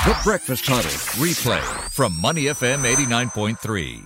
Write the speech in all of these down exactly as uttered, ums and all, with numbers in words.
The Breakfast Huddle replay from Money F M eighty-nine point three.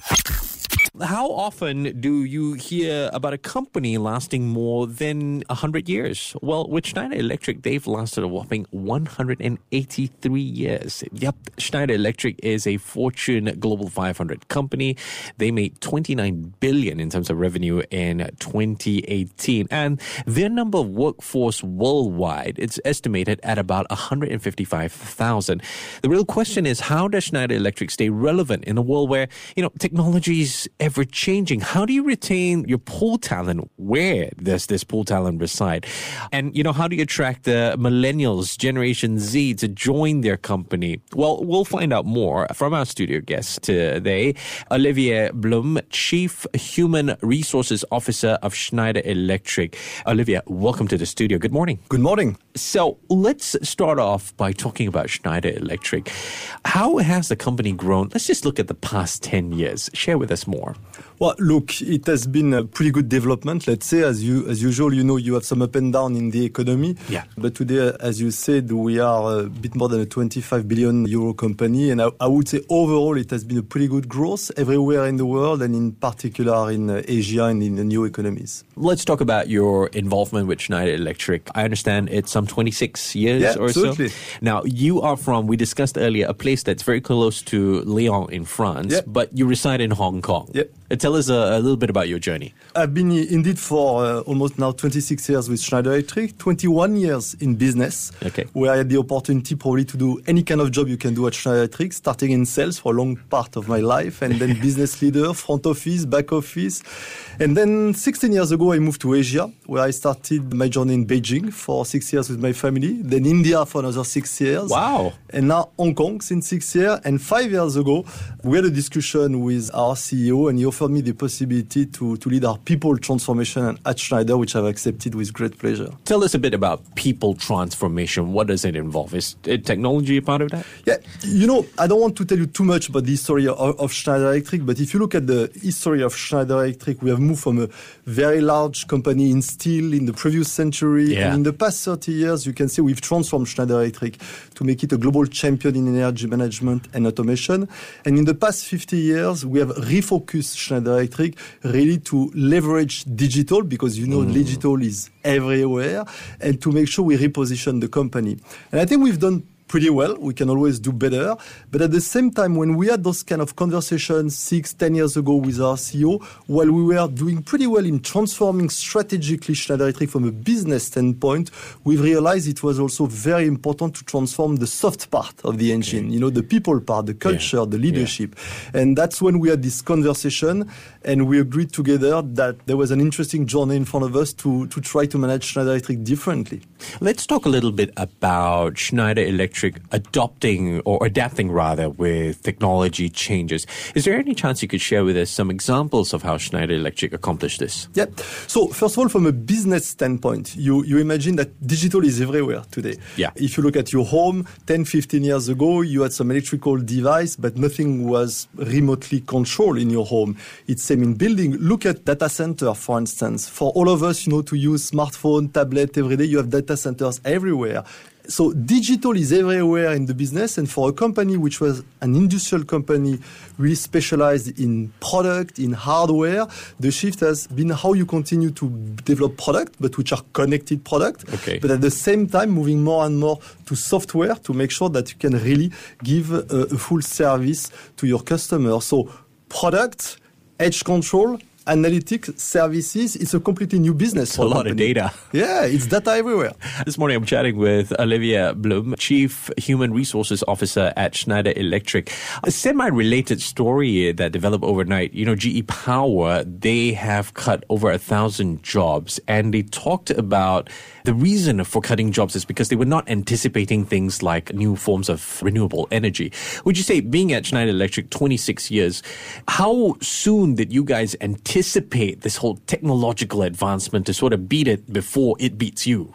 How often do you hear about a company lasting more than one hundred years? Well, with Schneider Electric, they've lasted a whopping one hundred eighty-three years. Yep, Schneider Electric is a Fortune Global five hundred company. They made twenty-nine billion dollars in terms of revenue in twenty eighteen. And their number of workforce worldwide, it's estimated at about one hundred fifty-five thousand. The real question is, how does Schneider Electric stay relevant in a world where, you know, technology is ever-changing? How do you retain your pool talent? Where does this pool talent reside? And, you know, how do you attract the millennials, Generation Z, to join their company? Well, we'll find out more from our studio guest today, Olivier Blum, Chief Human Resources Officer of Schneider Electric. Olivier, welcome to the studio. Good morning. Good morning. So let's start off by talking about Schneider Electric. How has the company grown? Let's just look at the past ten years. Share with us more. Well, look, it has been a pretty good development. Let's say, as you as usual, you know, you have some up and down in the economy. Yeah. But today, as you said, we are a bit more than a twenty-five billion euro company. And I, I would say overall, it has been a pretty good growth everywhere in the world, and in particular in uh, Asia and in the new economies. Let's talk about your involvement with Schneider Electric. I understand it's some twenty-six years yeah, or absolutely. so. Now, you are from, we discussed earlier, a place that's very close to Lyon in France, yeah. but you reside in Hong Kong. Yeah. Uh, Tell us a, a little bit about your journey. I've been indeed for uh, almost now twenty-six years with Schneider Electric, twenty-one years in business, okay. where I had the opportunity probably to do any kind of job you can do at Schneider Electric, starting in sales for a long part of my life, and then business leader, front office, back office. And then sixteen years ago, I moved to Asia, where I started my journey in Beijing for six years with my family, then India for another six years. Wow. And now Hong Kong since six years. And five years ago, we had a discussion with our C E O, and he offered me the possibility to, to lead our people transformation at Schneider, which I've accepted with great pleasure. Tell us a bit about people transformation. What does it involve? Is technology a part of that? Yeah, you know, I don't want to tell you too much about the history of, of Schneider Electric, but if you look at the history of Schneider Electric, we have moved from a very large company in steel in the previous century. Yeah. And in the past thirty years, you can see we've transformed Schneider Electric to make it a global champion in energy management and automation. And in the past fifty years, we have refocused Schneider Electric really to leverage digital, because you know mm. digital is everywhere, and to make sure we reposition the company. And I think we've done pretty well. We can always do better. But at the same time, when we had those kind of conversations six, ten years ago with our C E O, while we were doing pretty well in transforming strategically Schneider Electric from a business standpoint, we've realized it was also very important to transform the soft part of the engine, you know, the people part, the culture, yeah. the leadership. Yeah. And that's when we had this conversation, and we agreed together that there was an interesting journey in front of us to, to try to manage Schneider Electric differently. Let's talk a little bit about Schneider Electric adopting or adapting rather with technology changes. Is there any chance you could share with us some examples of how Schneider Electric accomplished this? Yeah. So first of all, from a business standpoint, you, you imagine that digital is everywhere today. Yeah. If you look at your home, ten, fifteen years ago, you had some electrical device, but nothing was remotely controlled in your home. It's same in building. Look at data center, for instance. For all of us, you know, to use smartphone, tablet every day, you have data centers everywhere. So digital is everywhere in the business, and for a company which was an industrial company really specialized in product, in hardware, the shift has been how you continue to develop product, but which are connected product, okay. but at the same time moving more and more to software to make sure that you can really give a, a full service to your customer. So product, edge control, analytics, services, it's a completely new business. It's a lot of data. Yeah, it's data everywhere. This morning I'm chatting with Olivier Blum, Chief Human Resources Officer at Schneider Electric. A semi-related story that developed overnight. You know, G E Power, they have cut over a thousand jobs, and they talked about the reason for cutting jobs is because they were not anticipating things like new forms of renewable energy. Would you say, being at Schneider Electric twenty-six years, how soon did you guys anticipate this whole technological advancement to sort of beat it before it beats you?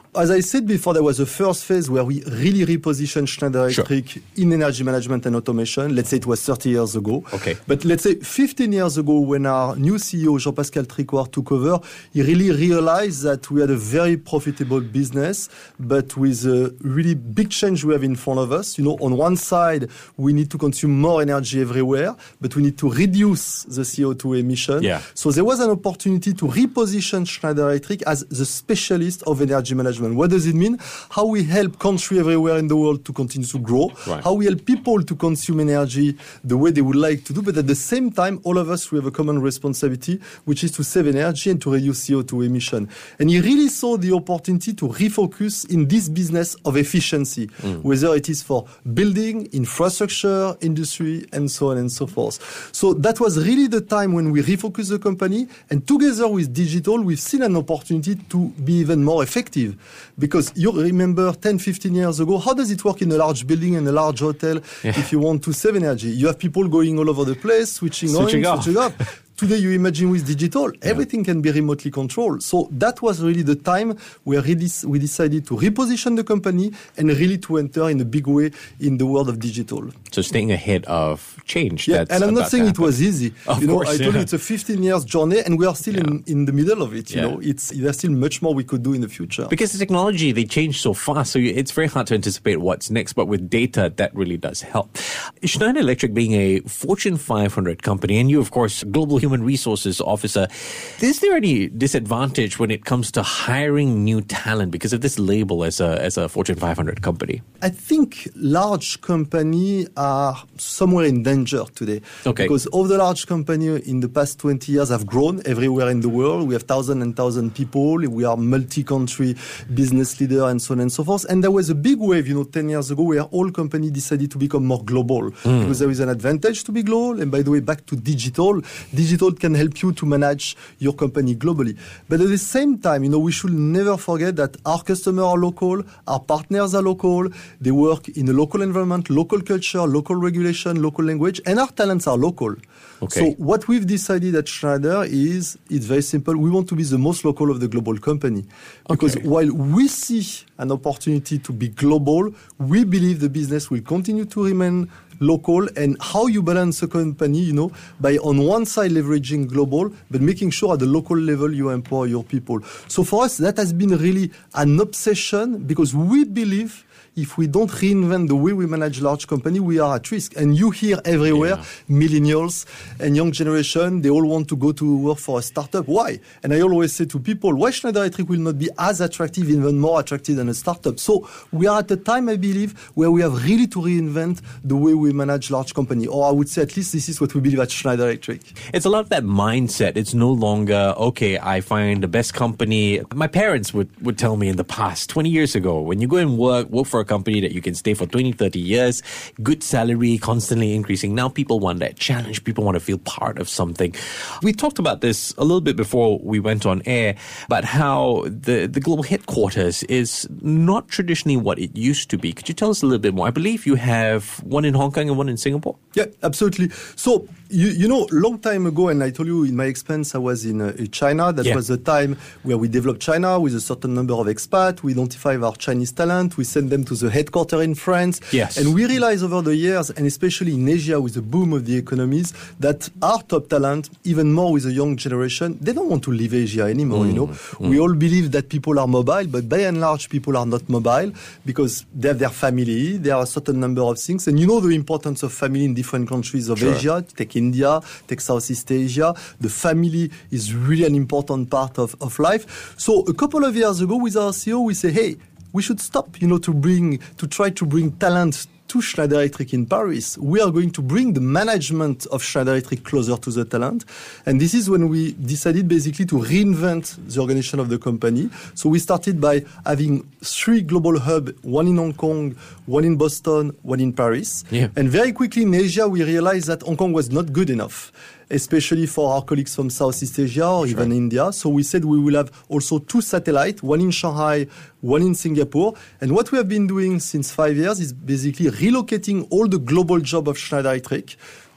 As I said before, there was a first phase where we really repositioned Schneider Electric sure. in energy management and automation. Let's say it was thirty years ago. Okay. But let's say fifteen years ago, when our new C E O, Jean-Pascal Tricoire, took over, he really realized that we had a very profitable business, but with a really big change we have in front of us. You know, on one side, we need to consume more energy everywhere, but we need to reduce the C O two emission. Yeah. So there was an opportunity to reposition Schneider Electric as the specialist of energy management. What does it mean? How we help countries everywhere in the world to continue to grow, right. how we help people to consume energy the way they would like to do, but at the same time, all of us, we have a common responsibility, which is to save energy and to reduce C O two emission. And he really saw the opportunity to refocus in this business of efficiency, mm. whether it is for building, infrastructure, industry, and so on and so forth. So that was really the time when we refocused the company, and together with digital, we've seen an opportunity to be even more effective. Because you remember ten, fifteen years ago, how does it work in a large building and a large hotel yeah. if you want to save energy? You have people going all over the place, switching, switching on, off. switching off. Today, you imagine with digital, yeah. everything can be remotely controlled. So that was really the time where really we decided to reposition the company and really to enter in a big way in the world of digital. So staying ahead of change. Yeah, that's and I'm not saying it was easy. Of you know, course, I told yeah. you it's a fifteen years journey, and we are still yeah. in, in the middle of it. You yeah. know, it's there's still much more we could do in the future. Because the technology, they change so fast, so it's very hard to anticipate what's next. But with data, that really does help. Schneider Electric being a Fortune five hundred company, and you, of course, Global Human Resources Officer, is there any disadvantage when it comes to hiring new talent because of this label as a as a Fortune five hundred company? I think large companies are somewhere in danger today. Okay. Because all the large companies in the past twenty years have grown everywhere in the world. We have thousands and thousands of people. We are multi-country business leader and so on and so forth. And there was a big wave, you know, ten years ago where all companies decided to become more global mm. because there is an advantage to be global. And by the way, back to digital, digital can help you to manage your company globally. But at the same time, you know, we should never forget that our customers are local, our partners are local, they work in a local environment, local culture, local regulation, local language, and our talents are local. Okay. So what we've decided at Schneider is, it's very simple, we want to be the most local of the global company. Because okay. while we see an opportunity to be global, we believe the business will continue to remain local, and how you balance a company, you know, by on one side leveraging global, but making sure at the local level you empower your people. So for us, that has been really an obsession because we believe if we don't reinvent the way we manage large company, we are at risk. And you hear everywhere, yeah. millennials and young generation, they all want to go to work for a startup. Why? And I always say to people, why Schneider Electric will not be as attractive, even more attractive than a startup? So we are at a time, I believe, where we have really to reinvent the way we manage large company. Or I would say at least this is what we believe at Schneider Electric. It's a lot of that mindset. It's no longer, okay, I find the best company. My parents would, would tell me in the past, twenty years ago, when you go and work, work for a company that you can stay for twenty, thirty years, good salary, constantly increasing. Now people want that challenge. People want to feel part of something. We talked about this a little bit before we went on air, about how the, the global headquarters is not traditionally what it used to be. Could you tell us a little bit more? I believe you have one in Hong Kong and one in Singapore. Yeah, absolutely. So, you, you know, long time ago, and I told you in my expense, I was in, uh, in China. That yeah. was the time where we developed China with a certain number of expats. We identified our Chinese talent. We sent them to the headquarters in France. Yes. And we realized over the years, and especially in Asia with the boom of the economies, that our top talent, even more with the young generation, they don't want to leave Asia anymore, mm, you know. Mm. We all believe that people are mobile, but by and large, people are not mobile because they have their family, there are a certain number of things. And you know the importance of family in different countries of sure. Asia. Take India, take Southeast Asia. The family is really an important part of, of life. So a couple of years ago with our C E O, we say, hey, we should stop, you know, to bring, to try to bring talent to Schneider Electric in Paris. We are going to bring the management of Schneider Electric closer to the talent. And this is when we decided basically to reinvent the organization of the company. So we started by having three global hubs, one in Hong Kong, one in Boston, one in Paris. Yeah. And very quickly in Asia, we realized that Hong Kong was not good enough, especially for our colleagues from Southeast Asia or sure. even India. So we said we will have also two satellites, one in Shanghai, one in Singapore. And what we have been doing since five years is basically relocating all the global job of Schneider Electric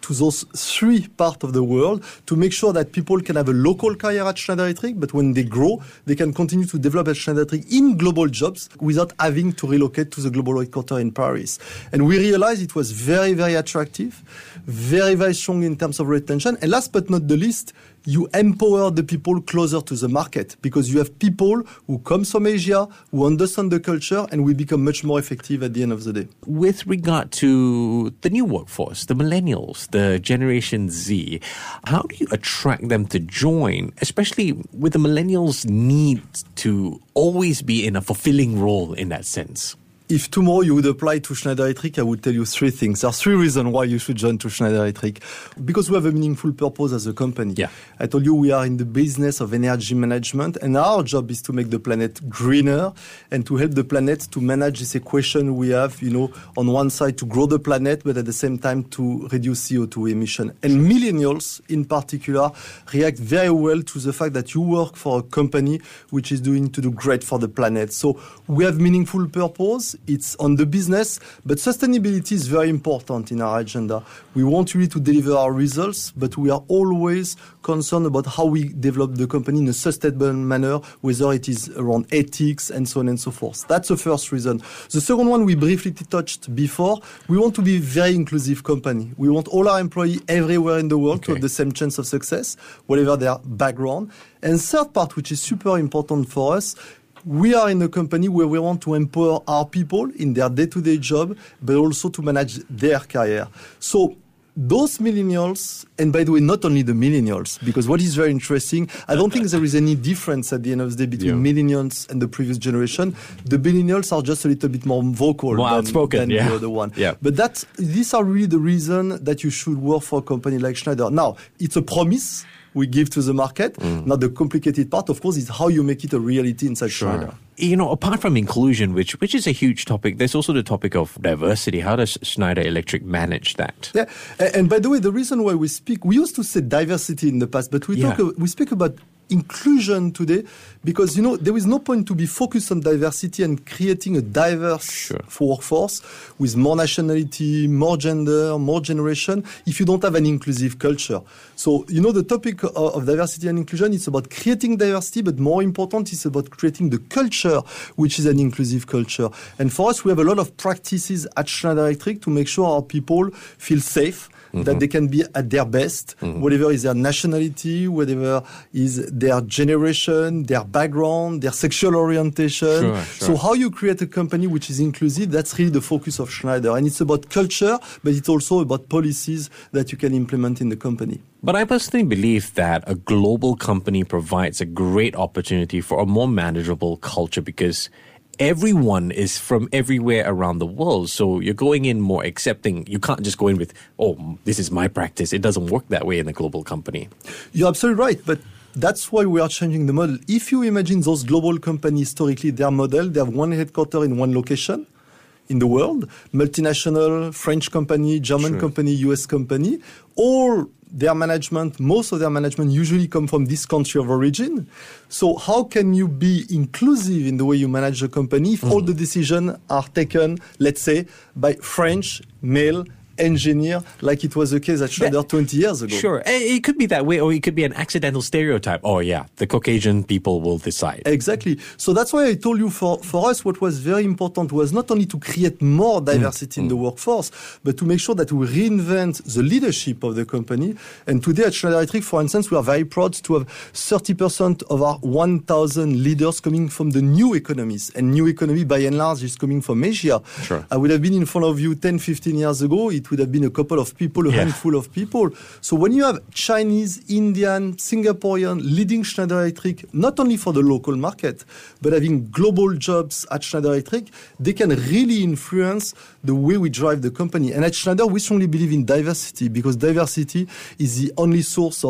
to those three parts of the world to make sure that people can have a local career at Schneider Electric, but when they grow, they can continue to develop at Schneider Electric in global jobs without having to relocate to the global headquarters in Paris. And we realized it was very, very attractive, very, very strong in terms of retention. And last but not the least, you empower the people closer to the market because you have people who come from Asia, who understand the culture, and will become much more effective at the end of the day. With regard to the new workforce, the millennials, the Generation Z, how do you attract them to join, especially with the millennials' need to always be in a fulfilling role in that sense? If tomorrow you would apply to Schneider Electric, I would tell you three things. There are three reasons why you should join to Schneider Electric. Because we have a meaningful purpose as a company. Yeah. I told you we are in the business of energy management, and our job is to make the planet greener and to help the planet to manage this equation we have, you know, on one side to grow the planet, but at the same time to reduce C O two emission. And millennials in particular react very well to the fact that you work for a company which is doing to do great for the planet. So we have meaningful purpose. It's on the business, but sustainability is very important in our agenda. We want really to deliver our results, but we are always concerned about how we develop the company in a sustainable manner, whether it is around ethics and so on and so forth. That's the first reason. The second one we briefly touched before, we want to be a very inclusive company. We want all our employees everywhere in the world okay. to have the same chance of success, whatever their background. And third part, which is super important for us, we are in a company where we want to empower our people in their day-to-day job, but also to manage their career. So those millennials, and by the way, not only the millennials, because what is very interesting, I don't think there is any difference at the end of the day between yeah. millennials and the previous generation. The millennials are just a little bit more vocal more than, outspoken, than yeah. the other one. Yeah. But that's, these are really the reason that you should work for a company like Schneider. Now, it's a promise we give to the market. Mm. Now, the complicated part, of course, is how you make it a reality inside sure. Schneider. You know, apart from inclusion, which which is a huge topic, there's also the topic of diversity. How does Schneider Electric manage that? Yeah, and, and by the way, the reason why we speak, we used to say diversity in the past, but we yeah. talk, we speak about inclusion today because, you know, there is no point to be focused on diversity and creating a diverse sure. workforce with more nationality, more gender, more generation if you don't have an inclusive culture. So, you know, the topic of, of diversity and inclusion is about creating diversity, but more important, it's about creating the culture, which is an inclusive culture. And for us, we have a lot of practices at Schneider Electric to make sure our people feel safe, mm-hmm. that they can be at their best, mm-hmm. whatever is their nationality, whatever is their generation, their background, their sexual orientation. Sure, sure. So how you create a company which is inclusive, that's really the focus of Schneider. And it's about culture, but it's also about policies that you can implement in the company. But I personally believe that a global company provides a great opportunity for a more manageable culture because everyone is from everywhere around the world. So you're going in more accepting. You can't just go in with, oh, this is my practice. It doesn't work that way in a global company. You're absolutely right. But that's why we are changing the model. If you imagine those global companies, historically, their model, they have one headquarters in one location in the world, multinational, French company, German sure. company, U S company, all their management, most of their management usually come from this country of origin. So how can you be inclusive in the way you manage a company if mm. all the decisions are taken, let's say, by French, male, engineer, like it was the case at Schneider that, twenty years ago? Sure. It could be that way, or it could be an accidental stereotype. Oh, yeah, the Caucasian people will decide. Exactly. So that's why I told you for, for us what was very important was not only to create more diversity mm. in mm. the workforce, but to make sure that we reinvent the leadership of the company. And today at Schneider Electric, for instance, we are very proud to have thirty percent of our one thousand leaders coming from the new economies. And new economy, by and large, is coming from Asia. Sure. I would have been in front of you ten, fifteen years ago. It would have been a couple of people, a yeah. handful of people. So when you have Chinese, Indian, Singaporean leading Schneider Electric, not only for the local market, but having global jobs at Schneider Electric, they can really influence the way we drive the company. And at Schneider, we strongly believe in diversity because diversity is the only source of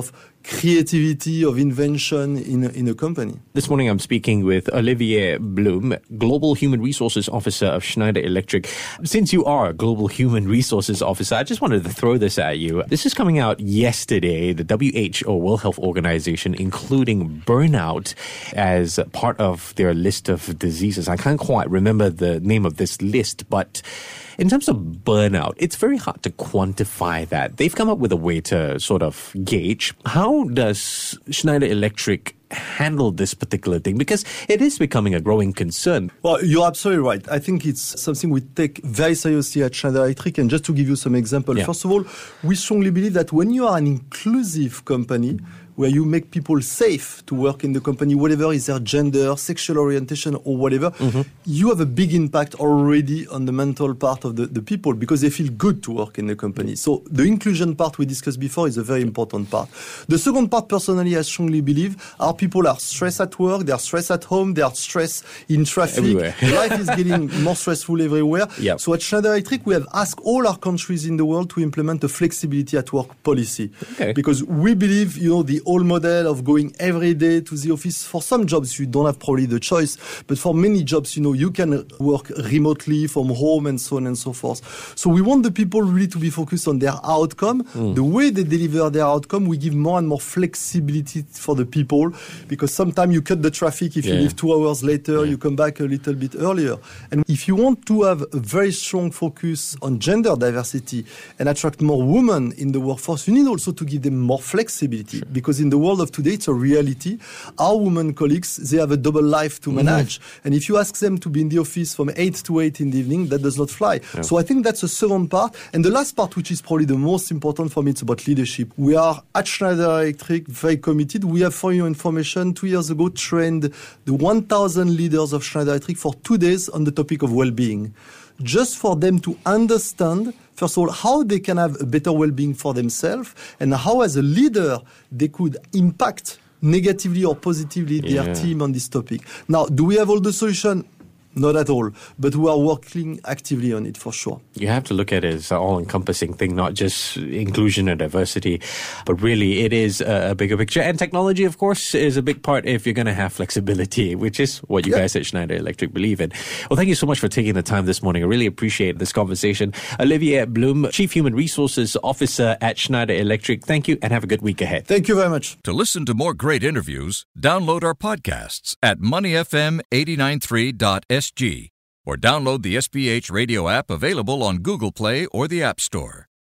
creativity, of invention in a, in a company. This morning I'm speaking with Olivier Blum, Global Human Resources Officer of Schneider Electric. Since you are a Global Human Resources Officer, I just wanted to throw this at you. This is coming out yesterday. The W H O, World Health Organization, including burnout as part of their list of diseases. I can't quite remember the name of this list, but in terms of burnout, it's very hard to quantify that. They've come up with a way to sort of gauge. How does Schneider Electric handle this particular thing? Because it is becoming a growing concern. Well, you're absolutely right. I think it's something we take very seriously at Schneider Electric. And just to give you some examples, Yeah. first of all, we strongly believe that when you are an inclusive company, where you make people safe to work in the company, whatever is their gender, sexual orientation, or whatever, mm-hmm. you have a big impact already on the mental part of the, the people because they feel good to work in the company. So the inclusion part we discussed before is a very important part. The second part, personally, I strongly believe, our people are stressed at work, they are stressed at home, they are stressed in traffic. Everywhere. Life is getting more stressful everywhere. Yep. So at Schneider Electric, we have asked all our countries in the world to implement a flexibility at work policy. Okay. Because we believe, you know, the old model of going every day to the office, for some jobs you don't have probably the choice, but for many jobs, you know, you can work remotely from home and so on and so forth. So we want the people really to be focused on their outcome. Mm. The way they deliver their outcome, we give more and more flexibility for the people because sometimes you cut the traffic. If yeah. you leave two hours later, yeah. you come back a little bit earlier. And if you want to have a very strong focus on gender diversity and attract more women in the workforce, you need also to give them more flexibility sure. because in the world of today, it's a reality. Our women colleagues, they have a double life to manage. Mm-hmm. And if you ask them to be in the office from eight to eight in the evening, that does not fly. Yeah. So I think that's the second part. And the last part, which is probably the most important for me, it's about leadership. We are at Schneider Electric very committed. We have, for your information, two years ago trained the one thousand leaders of Schneider Electric for two days on the topic of well-being. Just for them to understand, first of all, how they can have a better well-being for themselves and how, as a leader, they could impact negatively or positively yeah. their team on this topic. Now, do we have all the solutions? Not at all, but we are working actively on it for sure. You have to look at it as an all-encompassing thing, not just inclusion and diversity, but really it is a bigger picture. And technology, of course, is a big part if you're going to have flexibility, which is what you yeah. guys at Schneider Electric believe in. Well, thank you so much for taking the time this morning. I really appreciate this conversation. Olivier Blum, Chief Human Resources Officer at Schneider Electric. Thank you and have a good week ahead. Thank you very much. To listen to more great interviews, download our podcasts at money f m eight nine three dot s g or download the S B H radio app available on Google Play or the App Store.